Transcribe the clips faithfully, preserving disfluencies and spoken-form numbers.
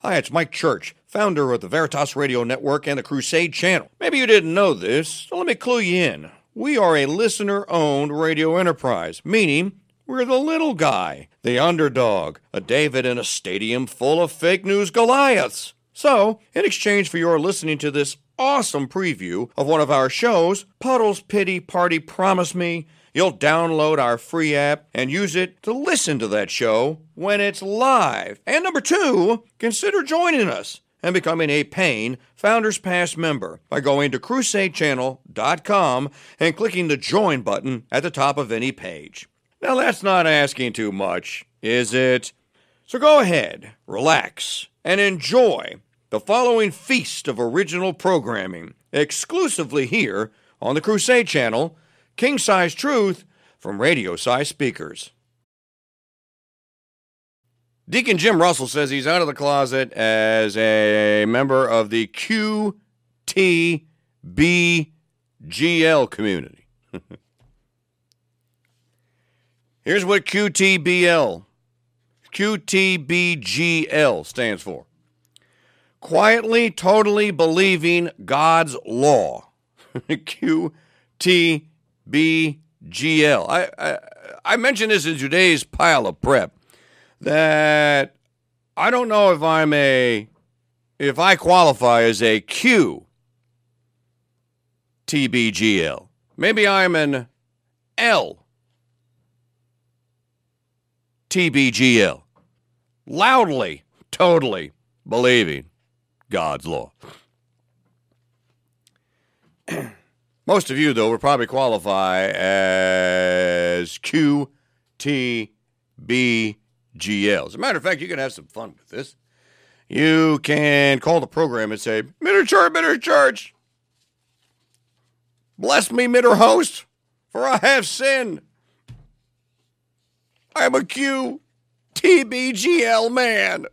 Hi, it's Mike Church, founder of the Veritas Radio Network and the Crusade Channel. Maybe you didn't know this, so let me clue you in. We are a listener-owned radio enterprise, meaning we're the little guy, the underdog, a David in a stadium full of fake news Goliaths. So, in exchange for your listening to this awesome preview of one of our shows, Puddle's Pity Party Promise Me, you'll download our free app and use it to listen to that show when it's live. And number two, consider joining us and becoming a paying Founders Pass member by going to crusade channel dot com and clicking the join button at the top of any page. Now that's not asking too much, is it? So go ahead, relax, and enjoy the following feast of original programming exclusively here on the Crusade Channel, King Size Truth from Radio Size Speakers. Deacon Jim Russell says he's out of the closet as a member of the Q T B G L community. Here's what Q T B L, Q T B G L stands for. Quietly, totally believing God's law. Q T B G L. I, I, I mentioned this in today's pile of prep, that I don't know if I'm a, if I qualify as a Q T B G L. Maybe I'm an L T B G L. Loudly, totally believing God's law. Most of you, though, would probably qualify as Q T B G L. As a matter of fact, you can have some fun with this. You can call the program and say, Mitter Church, Mitter Church, bless me, Mitter Host, for I have sinned. I am a Q T B G L man.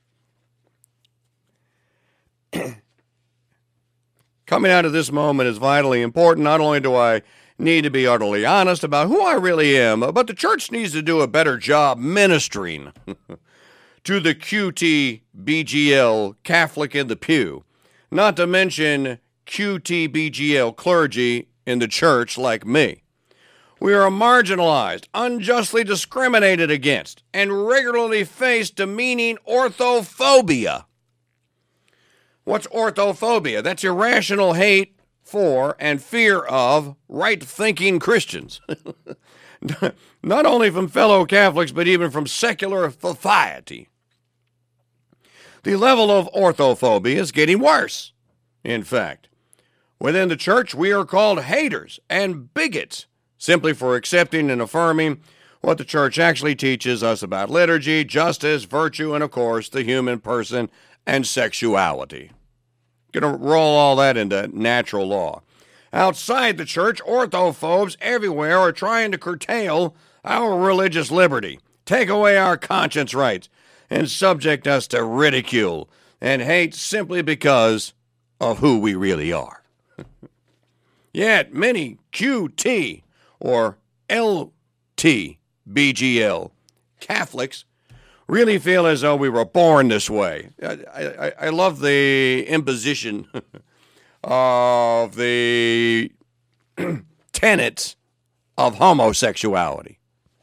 Coming out of this moment is vitally important. Not only do I need to be utterly honest about who I really am, but the church needs to do a better job ministering to the Q T B G L Catholic in the pew, not to mention Q T B G L clergy in the church like me. We are marginalized, unjustly discriminated against, and regularly face demeaning orthophobia. What's orthophobia? That's irrational hate for and fear of right-thinking Christians. Not only from fellow Catholics, but even from secular society. The level of orthophobia is getting worse. In fact, within the church, we are called haters and bigots simply for accepting and affirming what the church actually teaches us about liturgy, justice, virtue, and, of course, the human person and sexuality. Going to roll all that into natural law. Outside the church, orthophobes everywhere are trying to curtail our religious liberty, take away our conscience rights, and subject us to ridicule and hate simply because of who we really are. Yet many Q T or L T B G L Catholics really feel as though we were born this way. I, I, I love the imposition of the tenets of homosexuality.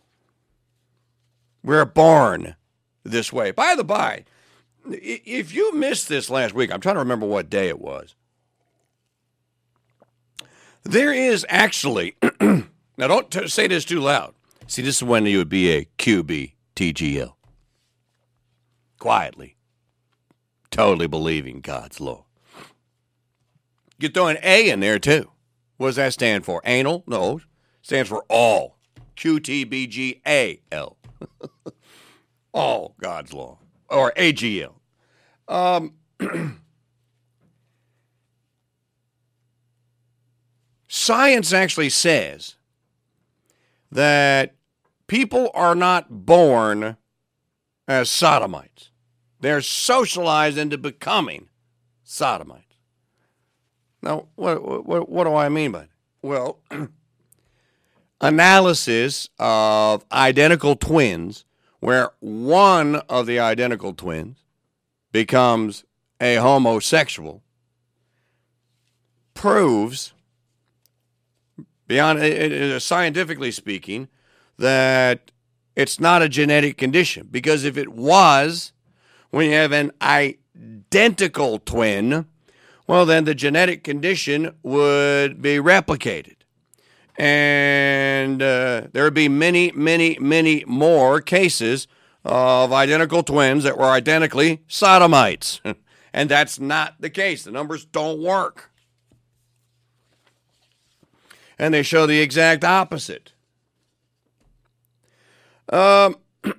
We're born this way. By the by, if you missed this last week, I'm trying to remember what day it was. There is actually, now don't t- say this too loud. See, this is when you would be a Q B T G L. Quietly, totally believing God's law. You throw an A in there, too. What does that stand for? Anal? No. It stands for all. Q T B G A L. All God's law. Or A G L. Um, science actually says that people are not born as sodomites. They're socialized into becoming sodomites. Now, what, what, what do I mean by that? Well, analysis of identical twins, where one of the identical twins becomes a homosexual proves, beyond uh, scientifically speaking, that it's not a genetic condition. Because if it was, when you have an identical twin, well, then the genetic condition would be replicated. And uh, there would be many, many, many more cases of identical twins that were identically sodomites. And that's not the case. The numbers don't work. And they show the exact opposite. Um,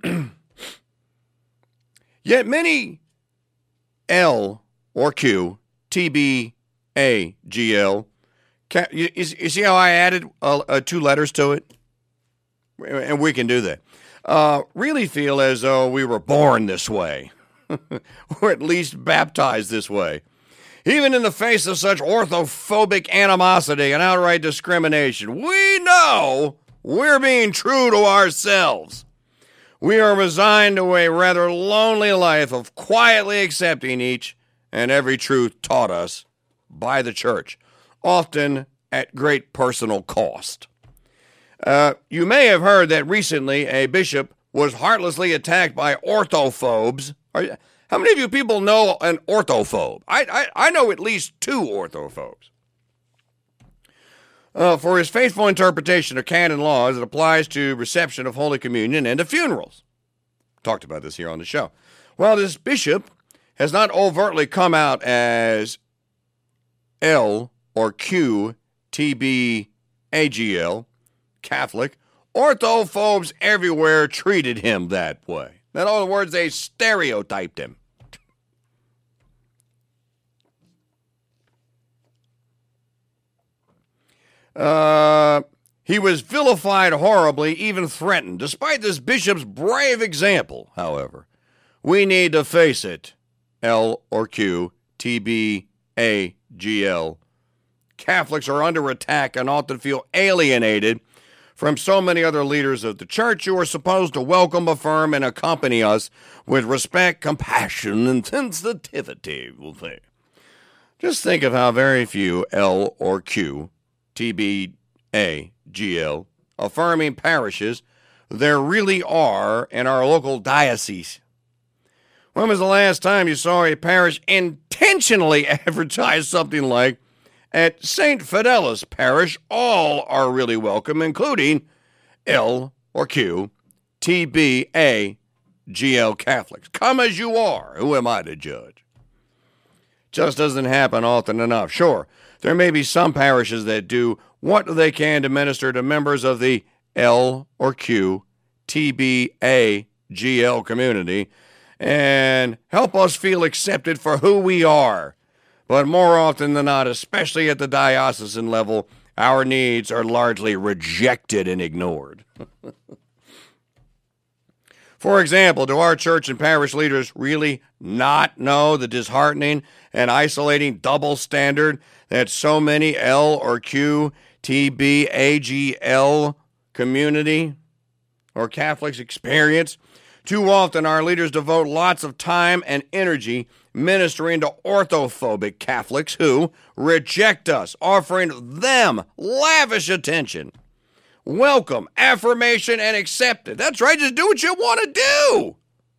yet many L or Q, T B A G L, you, you see how I added uh, uh, two letters to it? And we can do that. Uh, really feel as though we were born this way, or at least baptized this way. Even in the face of such orthophobic animosity and outright discrimination, we know we're being true to ourselves. We are resigned to a rather lonely life of quietly accepting each and every truth taught us by the church, often at great personal cost. Uh, you may have heard that recently a bishop was heartlessly attacked by orthophobes. Are, how many of you people know an orthophobe? I, I, I know at least two orthophobes. Uh, for his faithful interpretation of canon law as it applies to reception of Holy Communion and to funerals. Talked about this here on the show. Well, this bishop has not overtly come out as L or Q, T B A G L, Catholic. Orthophobes everywhere treated him that way. In other words, they stereotyped him. Uh, he was vilified horribly, even threatened. Despite this bishop's brave example, however, we need to face it. L or Q, T B A G L. Catholics are under attack and often feel alienated from so many other leaders of the church who are supposed to welcome, affirm, and accompany us with respect, compassion, and sensitivity, we'll say. Just think of how very few L or Q, T B A G L, affirming parishes there really are in our local diocese. When was the last time you saw a parish intentionally advertise something like, at Saint Fidelis Parish, all are really welcome, including L or Q, T B A G L Catholics. Come as you are. Who am I to judge? Just doesn't happen often enough. Sure, there may be some parishes that do what they can to minister to members of the L or Q, T B A G L community and help us feel accepted for who we are. But more often than not, especially at the diocesan level, our needs are largely rejected and ignored. For example, do our church and parish leaders really not know the disheartening and isolating double standard that so many L or Q, T B A G L community or Catholics experience? Too often our leaders devote lots of time and energy ministering to orthophobic Catholics who reject us, offering them lavish attention, welcome, affirmation, and acceptance. That's right, just do what you want to do.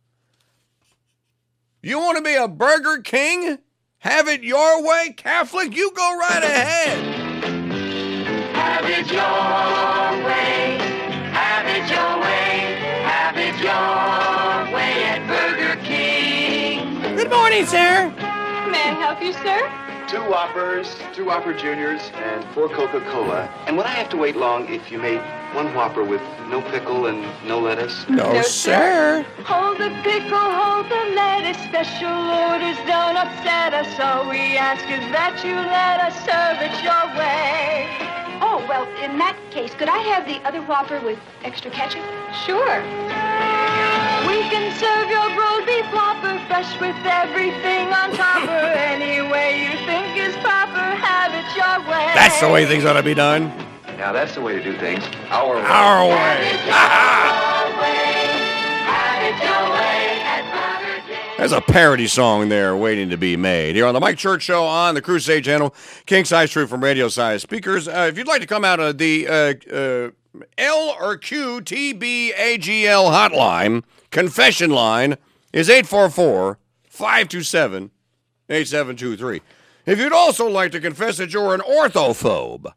You want to be a Burger King? Have it your way, Catholic? You go right ahead. Have it your way. Have it your way. Have it your way at Burger King. Good morning, sir. May I help you, sir? Two Whoppers, two Whopper Juniors, and four Coca-Cola. And would I have to wait long if you made one Whopper with no pickle and no lettuce? No, No, sir. Hold the pickle, hold the lettuce. Special orders don't upset us. All we ask is that you let us serve it your way. Oh, well, in that case, could I have the other Whopper with extra ketchup? Sure. We can serve your rolled beef Whopper fresh with everything on topper. Any way you think is proper, have it your way. That's the way things ought to be done. Now, that's the way to do things. Our way. Our Have way. it your way. Have it your way at Burger King. There's a parody song there waiting to be made. Here on the Mike Church Show on the Crusade Channel, King Size Truth from Radio Size Speakers. Uh, if you'd like to come out of the uh, uh, L or Q T B A G L hotline, confession line is eight four four, five two seven, eight seven two three. If you'd also like to confess that you're an orthophobe,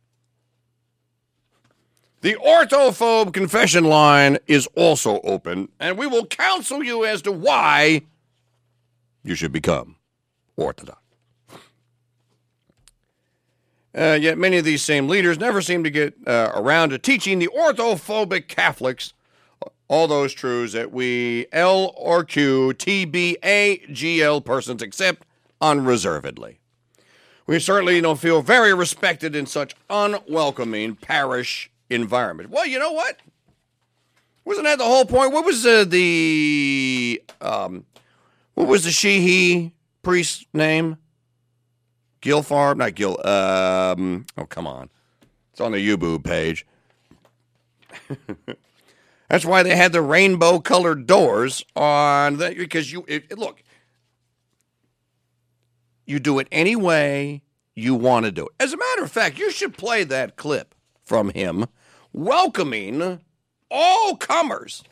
the orthophobe confession line is also open, and we will counsel you as to why you should become Orthodox. Uh, yet many of these same leaders never seem to get uh, around to teaching the orthophobic Catholics all those truths that we L or Q, T B A G L persons accept unreservedly. We certainly don't feel very respected in such unwelcoming parish environment. Well, you know what? Wasn't that the whole point? What was uh, the um, what was the she-he priest's name? Gilfarb? Not Gil. Um, oh, come on. It's on the U-Boob page. That's why they had the rainbow-colored doors on the, because you it, it, look. You do it any way you want to do it. As a matter of fact, you should play that clip from him welcoming all comers.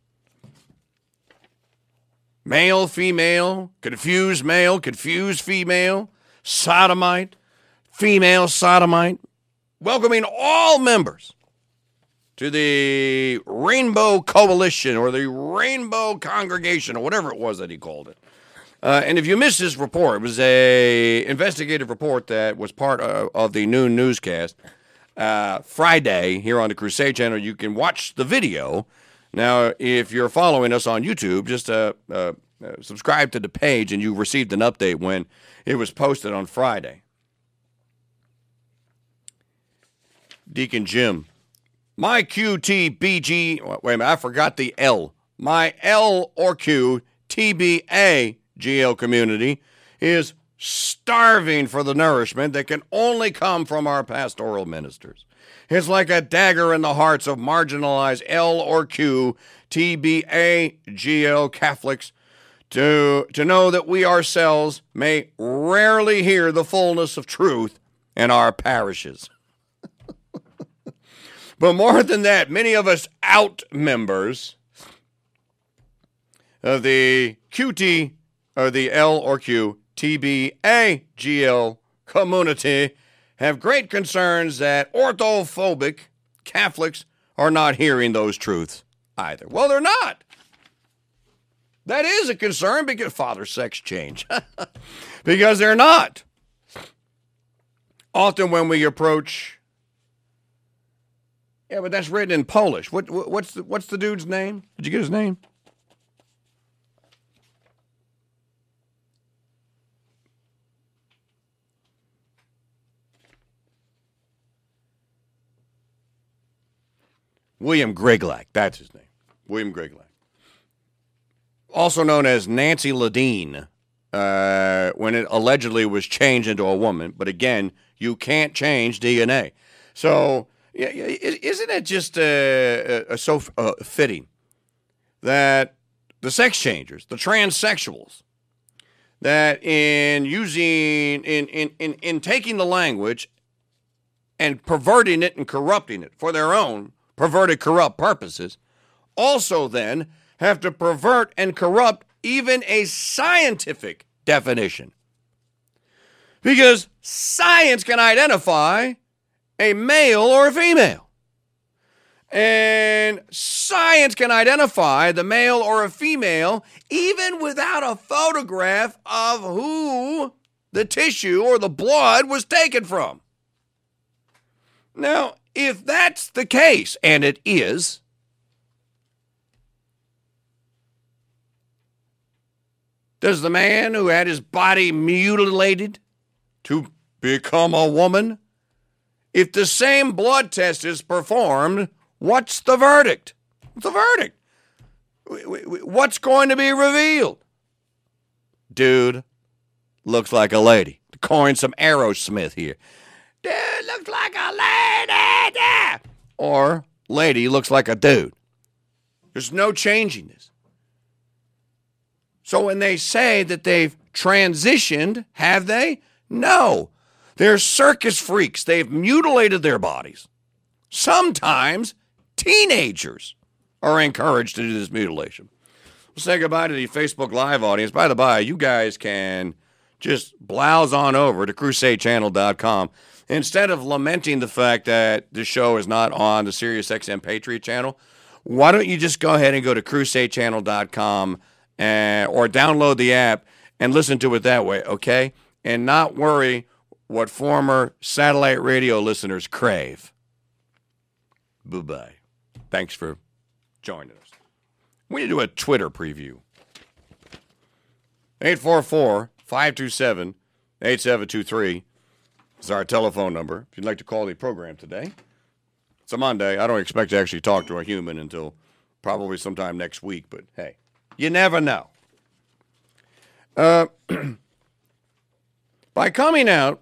Male, female, confused male, confused female, sodomite, female sodomite, welcoming all members to the Rainbow Coalition or the Rainbow Congregation or whatever it was that he called it. Uh, and if you missed this report, it was a investigative report that was part of, of the noon newscast uh, Friday here on the Crusade Channel. You can watch the video. Now, if you're following us on YouTube, just uh, uh, uh, subscribe to the page and you received an update when it was posted on Friday. Deacon Jim. My Q T B G, wait a minute, I forgot the L. My L or Q T B A G L community is starving for the nourishment that can only come from our pastoral ministers. It's like a dagger in the hearts of marginalized L or Q T B A G L Catholics to, to know that we ourselves may rarely hear the fullness of truth in our parishes. But more than that, many of us out members of the Q T or the L or Q T B A G L community have great concerns that orthophobic Catholics are not hearing those truths either. Well, they're not. That is a concern because father sex change. Because they're not. Often when we approach, yeah, but that's written in Polish. What, what what's the, what's the dude's name? Did you get his name? William Griglak, that's his name. William Griglak. Also known as Nancy Ledeen, uh, when it allegedly was changed into a woman. But again, you can't change D N A. So, yeah, isn't it just uh, uh, so uh, fitting that the sex changers, the transsexuals, that in using, in, in, in, in taking the language and perverting it and corrupting it for their own perverted, corrupt purposes, also then have to pervert and corrupt even a scientific definition. Because science can identify a male or a female. And science can identify the male or a female even without a photograph of who the tissue or the blood was taken from. Now, if that's the case, and it is, does the man who had his body mutilated to become a woman, if the same blood test is performed, what's the verdict? What's the verdict? What's going to be revealed? Dude looks like a lady. To coin some Aerosmith here. Dude looks like a lady. Yeah. Or lady looks like a dude. There's no changing this. So when they say that they've transitioned, have they? No. They're circus freaks. They've mutilated their bodies. Sometimes teenagers are encouraged to do this mutilation. We'll say goodbye to the Facebook Live audience. By the by, you guys can just blouse on over to crusade channel dot com. Instead of lamenting the fact that the show is not on the SiriusXM Patriot channel, why don't you just go ahead and go to crusade channel dot com and, or download the app and listen to it that way, okay? And not worry what former satellite radio listeners crave. Bye-bye. Thanks for joining us. We need to do a Twitter preview. eight four four, five two seven, eight seven two three is our telephone number if you'd like to call the program today. It's a Monday. I don't expect to actually talk to a human until probably sometime next week, but hey, you never know. Uh, by coming out,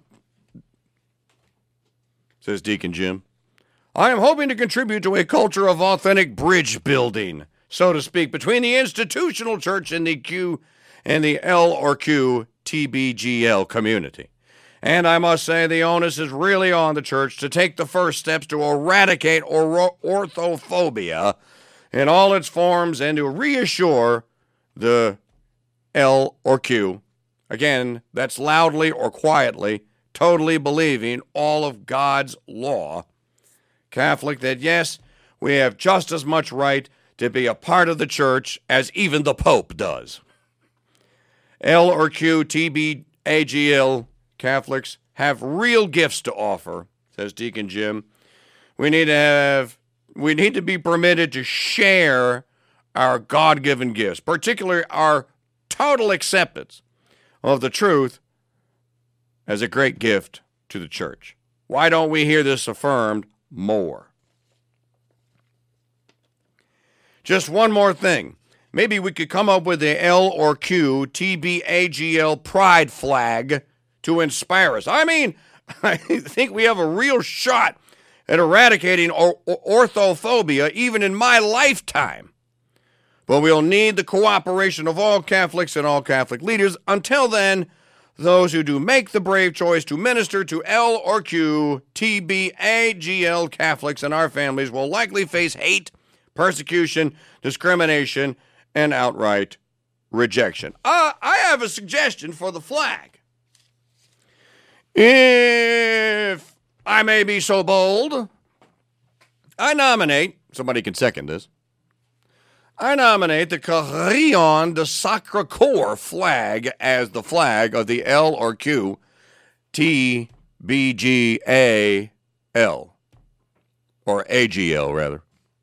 says Deacon Jim, I am hoping to contribute to a culture of authentic bridge building, so to speak, between the institutional church and the Q and the L or Q T B G L community. And I must say the onus is really on the church to take the first steps to eradicate or- orthophobia in all its forms and to reassure the L or Q, again, that's loudly or quietly, totally believing all of God's law, Catholic, that yes, we have just as much right to be a part of the church as even the Pope does. L or Q, T B A G L Catholics have real gifts to offer, says Deacon Jim. We need to have, we need to be permitted to share our God-given gifts, particularly our total acceptance of the truth as a great gift to the church. Why don't we hear this affirmed more? Just one more thing. Maybe we could come up with the L or Q T B A G L pride flag to inspire us. I mean, I think we have a real shot at eradicating or- orthophobia even in my lifetime. But we'll need the cooperation of all Catholics and all Catholic leaders. Until then, those who do make the brave choice to minister to L or Q T B A G L Catholics and our families will likely face hate, persecution, discrimination, and outright rejection. Uh, I have a suggestion for the flag. If I may be so bold, I nominate, somebody can second this, I nominate the Carillon de Sacré-Cœur flag as the flag of the L or Q T B G A L, or A G L rather.